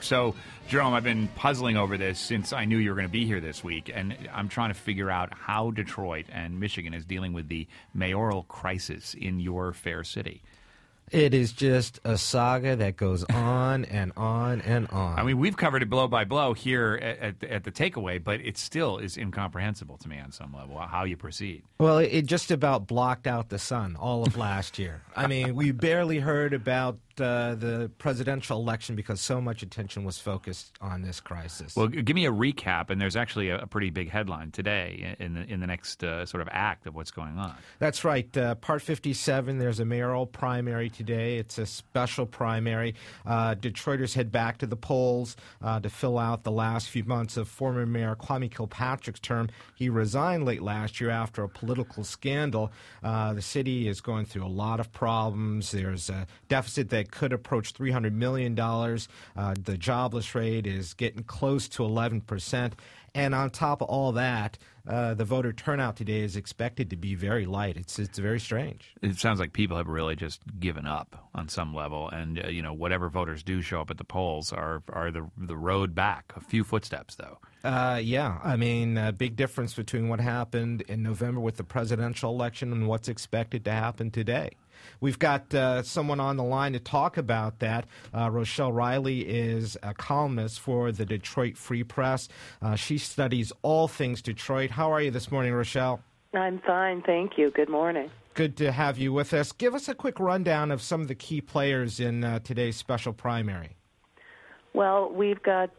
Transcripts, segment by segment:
So, Jerome, I've been puzzling over this since I knew you were going to be here this week, and I'm trying to figure out how Detroit and Michigan is dealing with the mayoral crisis in your fair city. It is just a saga that goes on and on and on. I mean, we've covered it blow by blow here at the takeaway, but it still is incomprehensible to me on some level how you proceed. Well, it just about blocked out the sun all of last year. I mean, we barely heard about the presidential election because so much attention was focused on this crisis. Well, give me a recap, and there's actually a pretty big headline today in the next sort of act of what's going on. That's right. Part 57, there's a mayoral primary today. It's a special primary. Detroiters head back to the polls to fill out the last few months of former Mayor Kwame Kilpatrick's term. He resigned late last year after a political scandal. The city is going through a lot of problems. There's a deficit that could approach $300 million. The jobless rate is getting close to 11%. And on top of all that, the voter turnout today is expected to be very light. It's very strange. It sounds like people have really just given up on some level, and whatever voters do show up at the polls are the road back. A few footsteps, though. Yeah, I mean, a big difference between what happened in November with the presidential election and what's expected to happen today. We've got someone on the line to talk about that. Rochelle Riley is a columnist for the Detroit Free Press. She studies all things Detroit. How are you this morning, Rochelle? I'm fine, thank you. Good morning. Good to have you with us. Give us a quick rundown of some of the key players in today's special primary. Well, we've got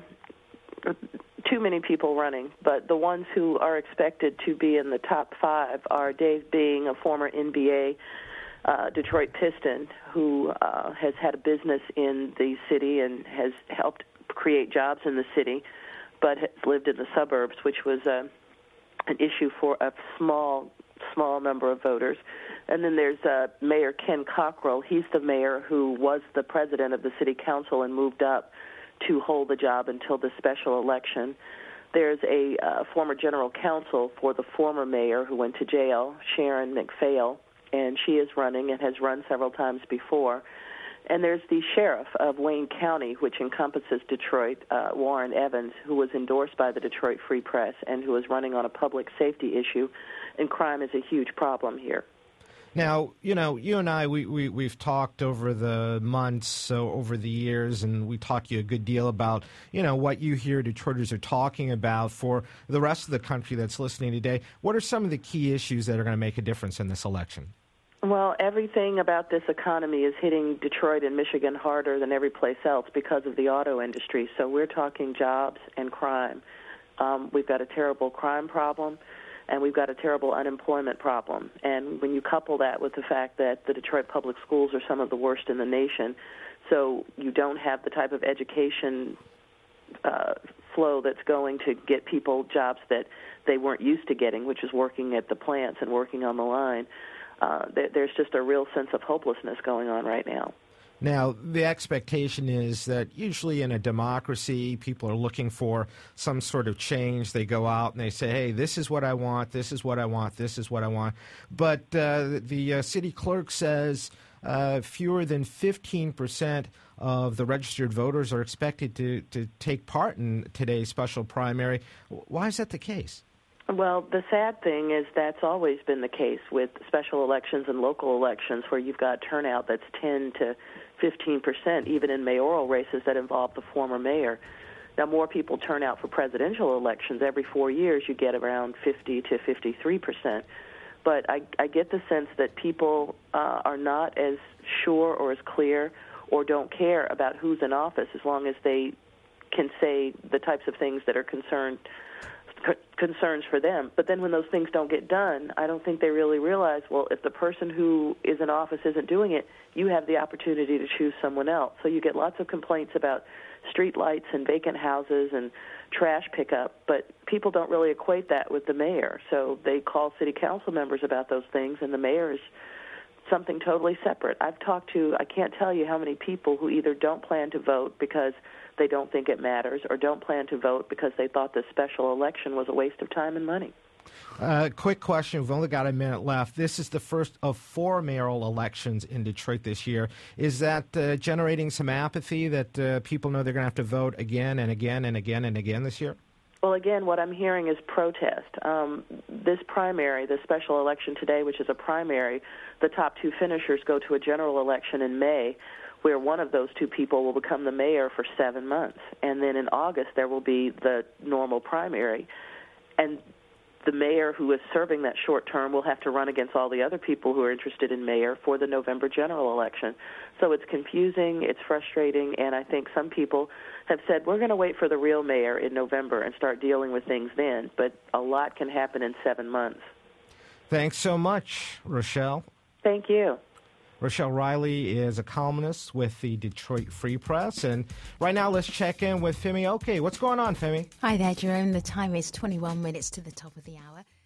too many people running, but the ones who are expected to be in the top five are Dave Bing, a former NBA Detroit Piston, who has had a business in the city and has helped create jobs in the city, but has lived in the suburbs, which was an issue for a small number of voters. And then there's Mayor Ken Cockrell. He's the mayor who was the president of the city council and moved up to hold the job until the special election. There's a former general counsel for the former mayor who went to jail, Sharon McPhail, and she is running and has run several times before. And there's the sheriff of Wayne County, which encompasses Detroit, Warren Evans, who was endorsed by the Detroit Free Press and who is running on a public safety issue, and crime is a huge problem here. Now, you and I, we've talked over the months, over the years, and we talked to you a good deal about, what you hear Detroiters are talking about. For the rest of the country that's listening today, what are some of the key issues that are going to make a difference in this election? Well, everything about this economy is hitting Detroit and Michigan harder than every place else because of the auto industry. So we're talking jobs and crime. We've got a terrible crime problem, and we've got a terrible unemployment problem. And when you couple that with the fact that the Detroit public schools are some of the worst in the nation, so you don't have the type of education flow that's going to get people jobs that they weren't used to getting, which is working at the plants and working on the line. There's just a real sense of hopelessness going on right now. Now, the expectation is that usually in a democracy, people are looking for some sort of change. They go out and they say, hey, this is what I want, this is what I want, this is what I want. But the city clerk says fewer than 15% of the registered voters are expected to take part in today's special primary. Why is that the case? Well, the sad thing is that's always been the case with special elections and local elections where you've got turnout that's 10 to 15%, even in mayoral races that involve the former mayor. Now, more people turn out for presidential elections. Every 4 years you get around 50 to 53%. But I get the sense that people are not as sure or as clear or don't care about who's in office as long as they can say the types of things that are concerns for them. But then when those things don't get done, I don't think they really realize, well, if the person who is in office isn't doing it, you have the opportunity to choose someone else. So you get lots of complaints about street lights and vacant houses and trash pickup, but people don't really equate that with the mayor. So they call city council members about those things, and the mayor is something totally separate. I've talked to, I can't tell you how many people who either don't plan to vote because they don't think it matters or don't plan to vote because they thought this special election was a waste of time and money. Quick question. We've only got a minute left. This is the first of 4 mayoral elections in Detroit this year. Is that generating some apathy that people know they're going to have to vote again and again and again and again this year? Well, again, what I'm hearing is protest. This primary, the special election today, which is a primary, the top 2 finishers go to a general election in May, where one of those 2 people will become the mayor for 7 months. And then in August, there will be the normal primary. And the mayor who is serving that short term will have to run against all the other people who are interested in mayor for the November general election. So it's confusing, it's frustrating, and I think some people have said, we're going to wait for the real mayor in November and start dealing with things then. But a lot can happen in 7 months. Thanks so much, Rochelle. Thank you. Rochelle Riley is a columnist with the Detroit Free Press. And right now, let's check in with Femi Oke. What's going on, Femi? Hi there, Jerome. The time is 21 minutes to the top of the hour.